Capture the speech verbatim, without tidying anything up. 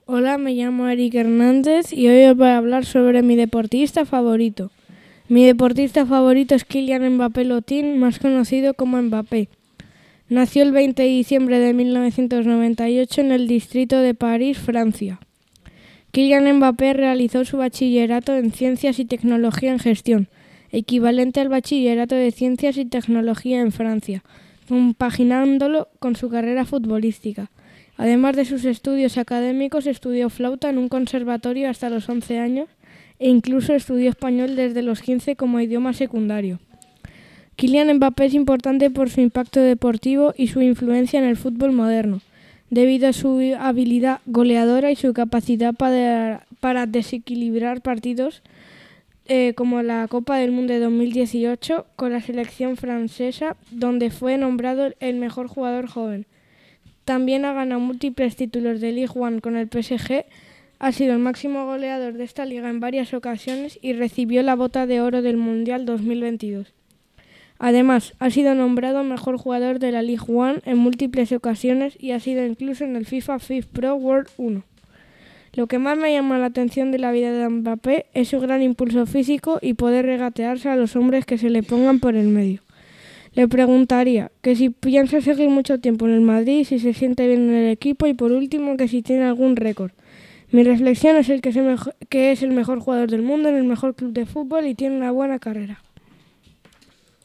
Hola, me llamo Eric Hernández y hoy os voy a hablar sobre mi deportista favorito. Mi deportista favorito es Kylian Mbappé Lotin, más conocido como Mbappé. Nació el veinte de diciembre de mil novecientos noventa y ocho en el distrito de París, Francia. Kylian Mbappé realizó su bachillerato en Ciencias y Tecnología en Gestión, equivalente al bachillerato de Ciencias y Tecnología en Francia, compaginándolo con su carrera futbolística. Además de sus estudios académicos, estudió flauta en un conservatorio hasta los once años e incluso estudió español desde los quince como idioma secundario. Kylian Mbappé es importante por su impacto deportivo y su influencia en el fútbol moderno, debido a su habilidad goleadora y su capacidad para, para desequilibrar partidos eh, como la Copa del Mundo de dos mil dieciocho con la selección francesa, donde fue nombrado el mejor jugador joven. También ha ganado múltiples títulos de Ligue uno con el P S G, ha sido el máximo goleador de esta liga en varias ocasiones y recibió la Bota de Oro del Mundial dos mil veintidós. Además, ha sido nombrado mejor jugador de la Ligue uno en múltiples ocasiones y ha sido incluso en el FIFA FIFA Pro World uno. Lo que más me llama la atención de la vida de Mbappé es su gran impulso físico y poder regatearse a los hombres que se le pongan por el medio. Le preguntaría que si piensa seguir mucho tiempo en el Madrid, si se siente bien en el equipo y por último que si tiene algún récord. Mi reflexión es el que es el mejor, que es el mejor jugador del mundo en el mejor club de fútbol y tiene una buena carrera.